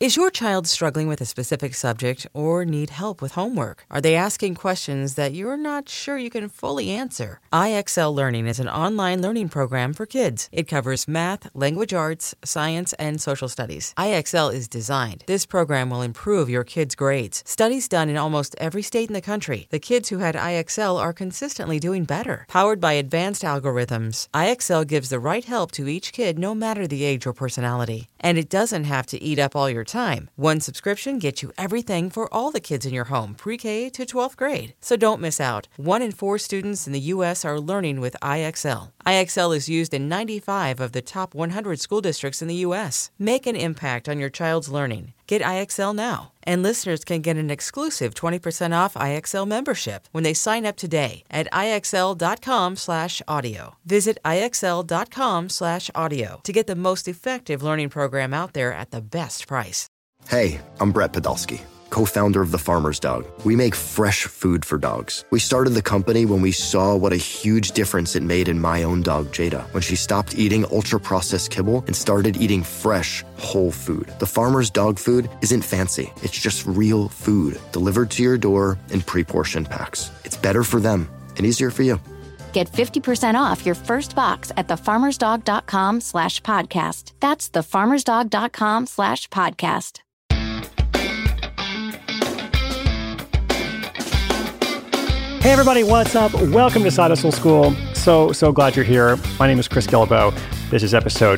Is your child struggling with a specific subject or need help with homework? Are they asking questions that you're not sure you can fully answer? IXL Learning is an online learning program for kids. It covers math, language arts, science, and social studies. IXL is designed. This program will improve your kids' grades. Studies done in almost every state in the country. The kids who had IXL are consistently doing better. Powered by advanced algorithms, IXL gives the right help to each kid no matter the age or personality. And it doesn't have to eat up all your time. One subscription gets you everything for all the kids in your home, pre-K to 12th grade. So don't miss out. 1 in 4 students in the U.S. are learning with IXL. IXL is used in 95 of the top 100 school districts in the U.S. Make an impact on your child's learning. Get IXL now. And listeners can get an exclusive 20% off IXL membership when they sign up today at IXL.com/audio. Visit IXL.com/audio to get the most effective learning program out there at the best price. Hey, I'm Brett Podolsky, co-founder of The Farmer's Dog. We make fresh food for dogs. We started the company when we saw what a huge difference it made in my own dog, Jada, when she stopped eating ultra-processed kibble and started eating fresh, whole food. The Farmer's Dog food isn't fancy. It's just real food delivered to your door in pre-portioned packs. It's better for them and easier for you. Get 50% off your first box at thefarmersdog.com/podcast. That's thefarmersdog.com/podcast. Hey everybody, what's up? Welcome to Side Hustle School. So glad you're here. My name is Chris Guillebeau. This is episode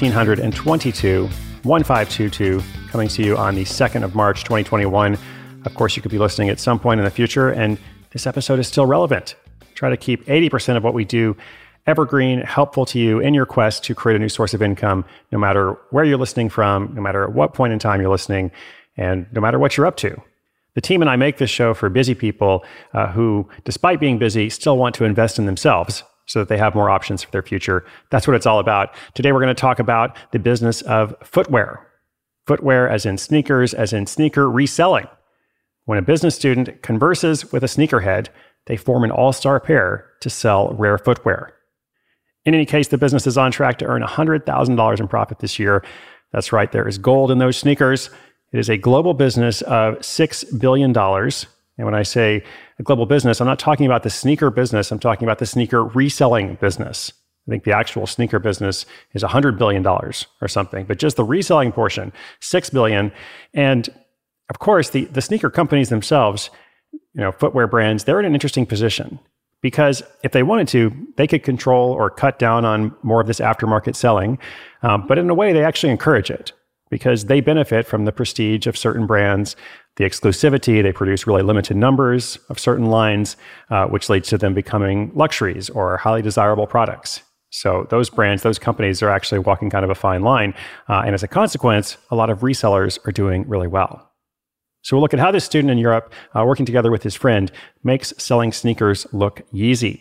1522, coming to you on the 2nd of March, 2021. Of course, you could be listening at some point in the future, and this episode is still relevant. Try to keep 80% of what we do evergreen, helpful to you in your quest to create a new source of income, no matter where you're listening from, no matter at what point in time you're listening, and no matter what you're up to. The team and I make this show for busy people who, despite being busy, still want to invest in themselves so that they have more options for their future. That's what it's all about. Today, we're going to talk about the business of footwear. Footwear as in sneakers, as in sneaker reselling. When a business student converses with a sneakerhead, they form an all-star pair to sell rare footwear. In any case, the business is on track to earn $100,000 in profit this year. That's right, there is gold in those sneakers. It is a global business of $6 billion. And when I say a global business, I'm not talking about the sneaker business. I'm talking about the sneaker reselling business. I think the actual sneaker business is $100 billion or something, but just the reselling portion, $6 billion. And of course, the sneaker companies themselves, footwear brands, they're in an interesting position because if they wanted to, they could control or cut down on more of this aftermarket selling. But in a way, they actually encourage it, because they benefit from the prestige of certain brands, the exclusivity. They produce really limited numbers of certain lines, which leads to them becoming luxuries or highly desirable products. So those brands, those companies are actually walking kind of a fine line. And as a consequence, a lot of resellers are doing really well. So we'll look at how this student in Europe, working together with his friend, makes selling sneakers look easy.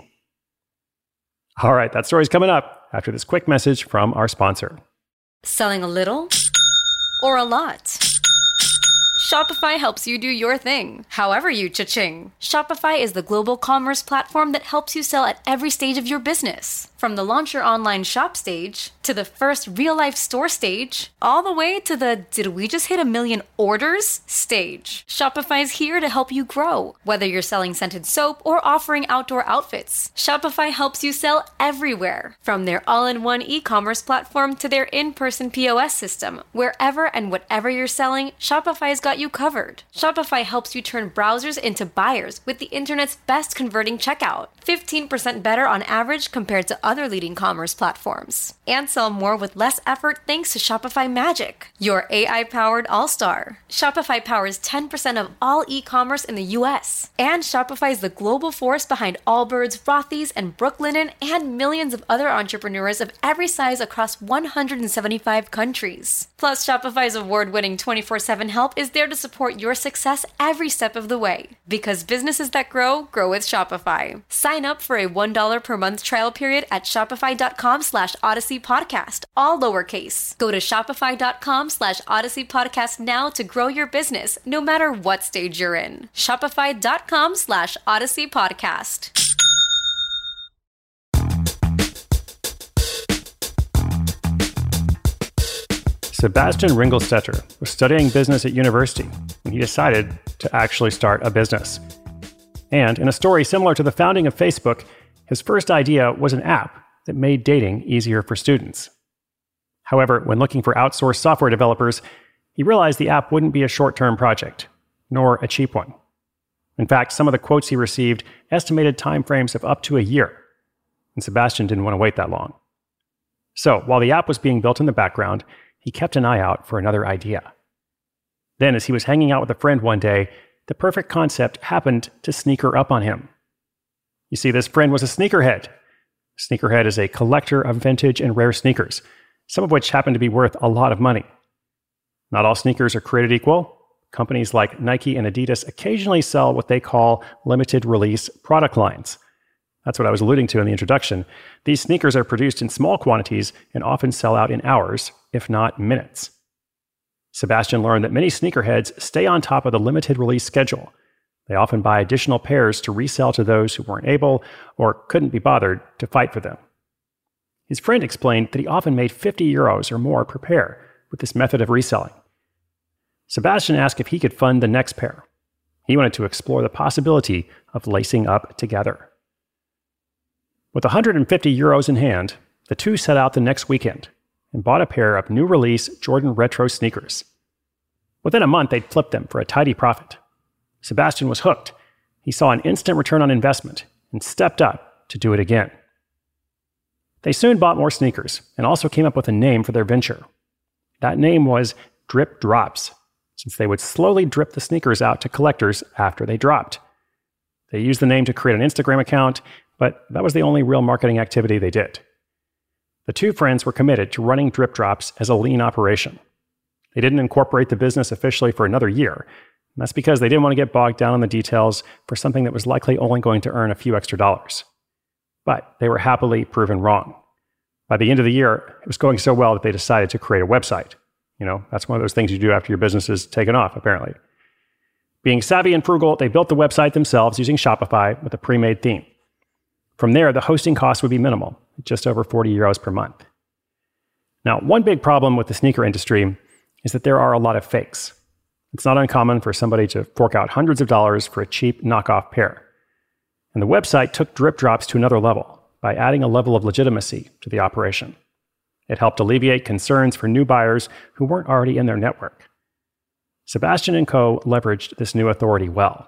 All right, that story's coming up after this quick message from our sponsor. Selling a little or a lot? Shopify helps you do your thing, however you cha-ching. Shopify is the global commerce platform that helps you sell at every stage of your business. From the launch your online shop stage, to the first real-life store stage, all the way to the did we just hit 1 million orders stage. Shopify's here to help you grow. Whether you're selling scented soap or offering outdoor outfits, Shopify helps you sell everywhere. From their all-in-one e-commerce platform to their in-person POS system, wherever and whatever you're selling, Shopify's got you covered. Shopify helps you turn browsers into buyers with the internet's best converting checkout. 15% better on average compared to other leading commerce platforms. And sell more with less effort thanks to Shopify Magic, your AI-powered all-star. Shopify powers 10% of all e-commerce in the US. And Shopify is the global force behind Allbirds, Rothy's, and Brooklinen, and millions of other entrepreneurs of every size across 175 countries. Plus, Shopify's award-winning 24/7 help is there to support your success every step of the way. Because businesses that grow with Shopify. Sign up for a $1 per month trial period at shopify.com/Odyssey Podcast, all lowercase. Go to shopify.com/Odyssey Podcast now to grow your business, no matter what stage you're in. Shopify.com/Odyssey Podcast. Sebastian Ringelstetter was studying business at university when he decided to actually start a business. And in a story similar to the founding of Facebook, his first idea was an app that made dating easier for students. However, when looking for outsourced software developers, he realized the app wouldn't be a short-term project, nor a cheap one. In fact, some of the quotes he received estimated timeframes of up to a year, and Sebastian didn't want to wait that long. So, while the app was being built in the background, he kept an eye out for another idea. Then, as he was hanging out with a friend one day, the perfect concept happened to sneaker up on him. You see, this friend was a sneakerhead. Sneakerhead is a collector of vintage and rare sneakers, some of which happen to be worth a lot of money. Not all sneakers are created equal. Companies like Nike and Adidas occasionally sell what they call limited release product lines. That's what I was alluding to in the introduction. These sneakers are produced in small quantities and often sell out in hours, if not minutes. Sebastian learned that many sneakerheads stay on top of the limited release schedule. They often buy additional pairs to resell to those who weren't able or couldn't be bothered to fight for them. His friend explained that he often made €50 or more per pair with this method of reselling. Sebastian asked if he could fund the next pair. He wanted to explore the possibility of lacing up together. With €150 in hand, the two set out the next weekend and bought a pair of new release Jordan Retro sneakers. Within a month, they'd flipped them for a tidy profit. Sebastian was hooked. He saw an instant return on investment and stepped up to do it again. They soon bought more sneakers and also came up with a name for their venture. That name was Drip Drops, since they would slowly drip the sneakers out to collectors after they dropped. They used the name to create an Instagram account, but that was the only real marketing activity they did. The two friends were committed to running Drip Drops as a lean operation. They didn't incorporate the business officially for another year, and that's because they didn't want to get bogged down on the details for something that was likely only going to earn a few extra dollars. But they were happily proven wrong. By the end of the year, it was going so well that they decided to create a website. That's one of those things you do after your business is taken off, apparently. Being savvy and frugal, they built the website themselves using Shopify with a pre-made theme. From there, the hosting costs would be minimal, just over €40 per month. Now, one big problem with the sneaker industry is that there are a lot of fakes. It's not uncommon for somebody to fork out hundreds of dollars for a cheap knockoff pair. And the website took Drip Drops to another level by adding a level of legitimacy to the operation. It helped alleviate concerns for new buyers who weren't already in their network. Sebastian and Co. leveraged this new authority well.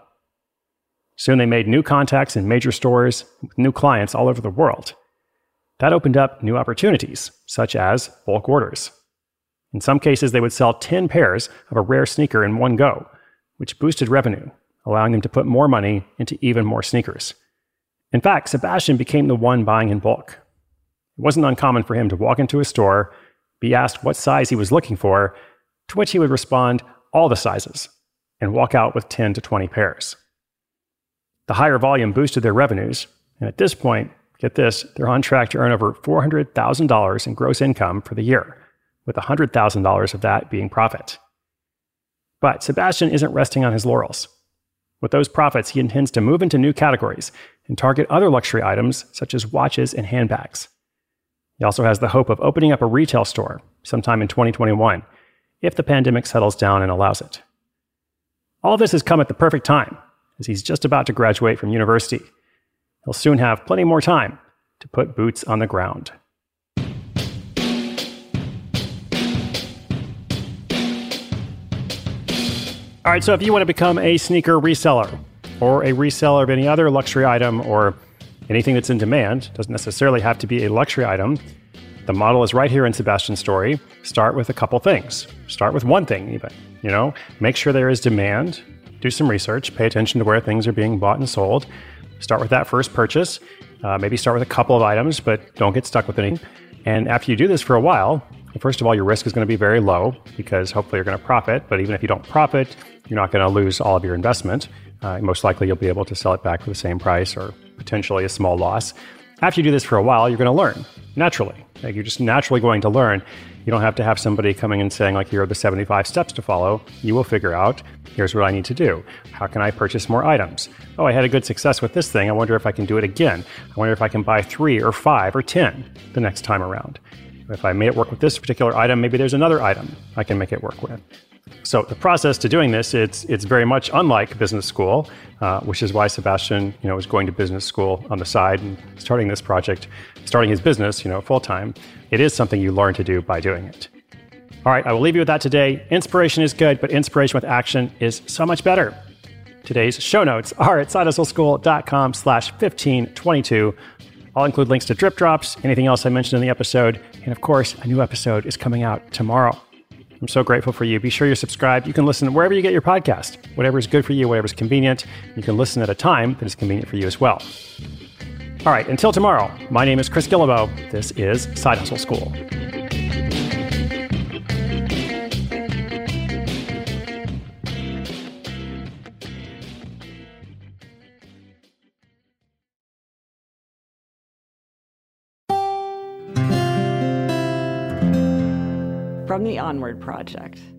Soon they made new contacts in major stores with new clients all over the world. That opened up new opportunities, such as bulk orders. In some cases, they would sell 10 pairs of a rare sneaker in one go, which boosted revenue, allowing them to put more money into even more sneakers. In fact, Sebastian became the one buying in bulk. It wasn't uncommon for him to walk into a store, be asked what size he was looking for, to which he would respond, all the sizes, and walk out with 10 to 20 pairs. The higher volume boosted their revenues, and at this point, get this, they're on track to earn over $400,000 in gross income for the year, with $100,000 of that being profit. But Sebastian isn't resting on his laurels. With those profits, he intends to move into new categories and target other luxury items such as watches and handbags. He also has the hope of opening up a retail store sometime in 2021, if the pandemic settles down and allows it. All this has come at the perfect time, as he's just about to graduate from university. He'll soon have plenty more time to put boots on the ground. All right, so if you want to become a sneaker reseller, or a reseller of any other luxury item, or anything that's in demand, doesn't necessarily have to be a luxury item, the model is right here in Sebastian's story. Start with a couple things. Start with one thing even, make sure there is demand, do some research, pay attention to where things are being bought and sold. Start with that first purchase. Maybe start with a couple of items, but don't get stuck with any. And after you do this for a while, first of all, your risk is going to be very low because hopefully you're going to profit. But even if you don't profit, you're not going to lose all of your investment. Most likely you'll be able to sell it back for the same price or potentially a small loss. After you do this for a while, you're going to learn naturally. You're just naturally going to learn. You don't have to have somebody coming and saying, here are the 75 steps to follow. You will figure out, here's what I need to do. How can I purchase more items? Oh, I had a good success with this thing. I wonder if I can do it again. I wonder if I can buy 3 or 5 or 10 the next time around. If I made it work with this particular item, maybe there's another item I can make it work with. So the process to doing this, it's very much unlike business school, which is why Sebastian, is going to business school on the side and starting this project, starting his business, full time. It is something you learn to do by doing it. All right, I will leave you with that today. Inspiration is good, but inspiration with action is so much better. Today's show notes are at sidehustleschool.com/1522. I'll include links to drip drops, anything else I mentioned in the episode, and of course, a new episode is coming out tomorrow. I'm so grateful for you. Be sure you're subscribed. You can listen wherever you get your podcast, whatever is good for you, whatever is convenient. You can listen at a time that is convenient for you as well. All right, until tomorrow, my name is Chris Guillebeau. This is Side Hustle School. From the Onward Project.